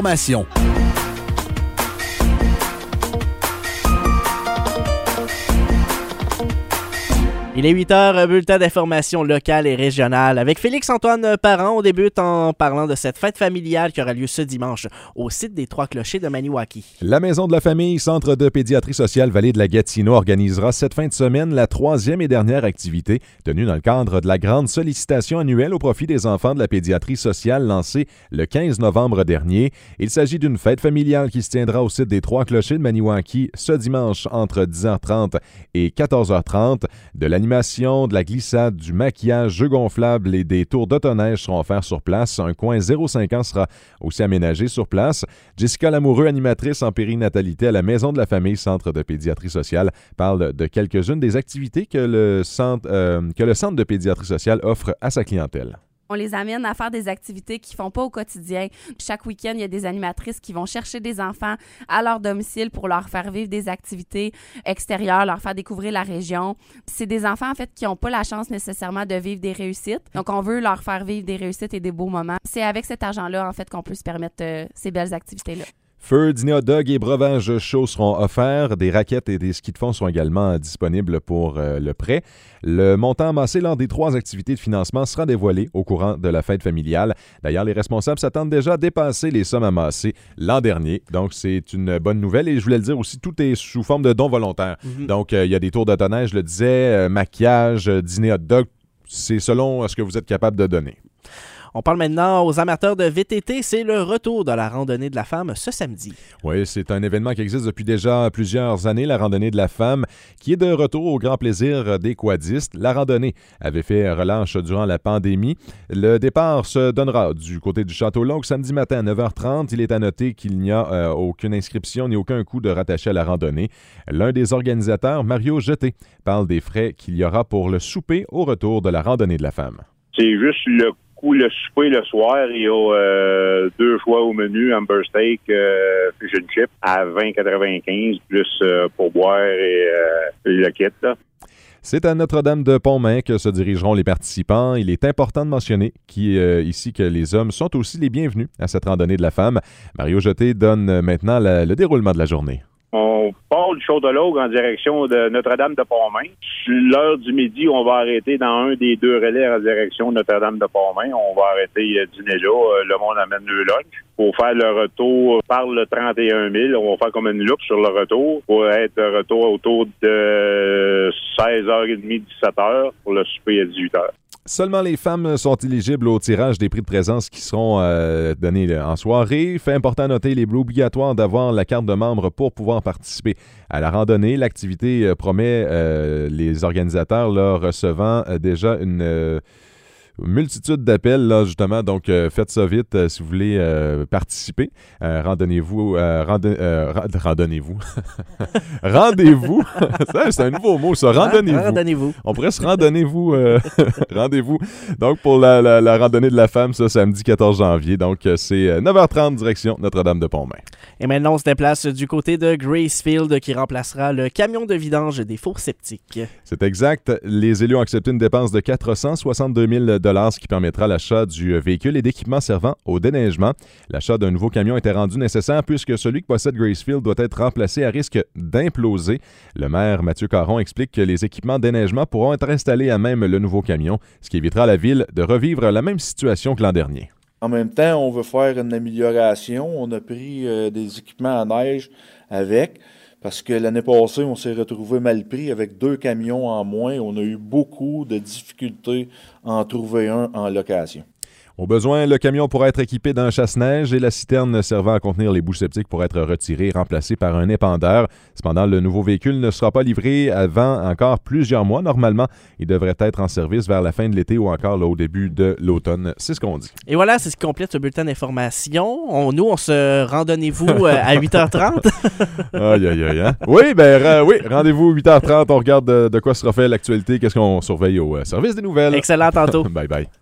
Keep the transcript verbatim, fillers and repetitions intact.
d'information. Il est huit heures, bulletin d'information locale et régionale. Avec Félix-Antoine Parent, on débute en parlant de cette fête familiale qui aura lieu ce dimanche au site des Trois-Clochers de Maniwaki. La Maison de la Famille, Centre de pédiatrie sociale Vallée de la Gatineau, organisera cette fin de semaine la troisième et dernière activité tenue dans le cadre de la grande sollicitation annuelle au profit des enfants de la pédiatrie sociale lancée le quinze novembre dernier. Il s'agit d'une fête familiale qui se tiendra au site des Trois-Clochers de Maniwaki ce dimanche entre dix heures trente et quatorze heures trente. De la L'animation, de la glissade, du maquillage, jeux gonflables et des tours d'autoneige seront offerts sur place. Un coin zéro cinq ans sera aussi aménagé sur place. Jessica Lamoureux, animatrice en périnatalité à la Maison de la Famille, Centre de pédiatrie sociale, parle de quelques-unes des activités que le centre, euh, que le Centre de pédiatrie sociale offre à sa clientèle. On les amène à faire des activités qu'ils ne font pas au quotidien. Chaque week-end, il y a des animatrices qui vont chercher des enfants à leur domicile pour leur faire vivre des activités extérieures, leur faire découvrir la région. C'est des enfants, en fait, qui n'ont pas la chance nécessairement de vivre des réussites. Donc, on veut leur faire vivre des réussites et des beaux moments. C'est avec cet argent-là, en fait, qu'on peut se permettre euh, ces belles activités-là. Feu, dîner hot dog et breuvages chauds seront offerts. Des raquettes et des skis de fond sont également disponibles pour euh, le prêt. Le montant amassé lors des trois activités de financement sera dévoilé au courant de la fête familiale. D'ailleurs, les responsables s'attendent déjà à dépasser les sommes amassées l'an dernier. Donc, c'est une bonne nouvelle. Et je voulais le dire aussi, tout est sous forme de dons volontaires. Mm-hmm. Donc, il euh, y a des tours d'autoneige, je le disais, euh, maquillage, euh, dîner hot dog. C'est selon ce que vous êtes capable de donner. On parle maintenant aux amateurs de V T T. C'est le retour de la randonnée de la femme ce samedi. Oui, c'est un événement qui existe depuis déjà plusieurs années, la randonnée de la femme, qui est de retour au grand plaisir des quadistes. La randonnée avait fait relâche durant la pandémie. Le départ se donnera du côté du Château-Longue samedi matin à neuf heures trente. Il est à noter qu'il n'y a euh, aucune inscription ni aucun coût de rattaché à la randonnée. L'un des organisateurs, Mario Jeté, parle des frais qu'il y aura pour le souper au retour de la randonnée de la femme. C'est juste le Ou le souper le soir, il y a euh, deux choix au menu, hamburger steak, euh, fish and chip à vingt quatre-vingt-quinze, plus euh, pourboire et, euh, et le kit. Là. C'est à Notre-Dame-de-Pontmain que se dirigeront les participants. Il est important de mentionner qui, euh, ici que les hommes sont aussi les bienvenus à cette randonnée de la femme. Mario Jeté donne maintenant la, le déroulement de la journée. On part du Château-Longue en direction de Notre-Dame-de-Pontmain. Sur l'heure du midi, on va arrêter dans un des deux relais en direction de Notre-Dame-de-Pontmain. On va arrêter euh, dîner là. Le monde amène le lunch. Pour faire le retour par le trente et un mille, on va faire comme une loupe sur le retour pour être de retour autour de seize heures trente, dix-sept heures pour le souper à dix-huit heures. Seulement les femmes sont éligibles au tirage des prix de présence qui seront euh, donnés en soirée. Fait important à noter, il est obligatoire d'avoir la carte de membre pour pouvoir participer à la randonnée. L'activité euh, promet euh, les organisateurs là, recevant euh, déjà une... Euh, multitude d'appels, là, justement. Donc, euh, faites ça vite euh, si vous voulez euh, participer. Euh, randonnez-vous. Euh, randon, euh, randonnez-vous. Rendez-vous. ça, c'est un nouveau mot, ça. Randonnez-vous. Ah, randonnez-vous. On pourrait se randonnez-vous. Euh, rendez-vous. Donc, pour la, la, la randonnée de la femme, ça, samedi quatorze janvier. Donc, c'est neuf heures trente, direction Notre-Dame-de-Pontmain. Et maintenant, on se déplace du côté de Gracefield qui remplacera le camion de vidange des fours septiques. C'est exact. Les élus ont accepté une dépense de quatre cent soixante-deux mille dollars, ce qui permettra l'achat du véhicule et d'équipements servant au déneigement. L'achat d'un nouveau camion était rendu nécessaire puisque celui que possède Gracefield doit être remplacé à risque d'imploser. Le maire Mathieu Caron explique que les équipements de déneigement pourront être installés à même le nouveau camion, ce qui évitera à la ville de revivre la même situation que l'an dernier. En même temps, on veut faire une amélioration. On a pris euh, des équipements à neige avec, parce que l'année passée, on s'est retrouvé mal pris avec deux camions en moins. On a eu beaucoup de difficultés à en trouver un en location. Au besoin, le camion pourra être équipé d'un chasse-neige et la citerne servant à contenir les bouches septiques pourra être retirée et remplacée par un épandeur. Cependant, le nouveau véhicule ne sera pas livré avant encore plusieurs mois. Normalement, il devrait être en service vers la fin de l'été ou encore là, au début de l'automne. C'est ce qu'on dit. Et voilà, c'est ce qui complète ce bulletin d'information. On, nous, on se randonnez-vous euh, à huit heures trente. Aïe, aïe, aïe. Hein? Oui, ben euh, oui, rendez-vous huit heures trente. On regarde de, de quoi sera fait l'actualité. Qu'est-ce qu'on surveille au euh, service des nouvelles. Excellent, tantôt. Bye bye.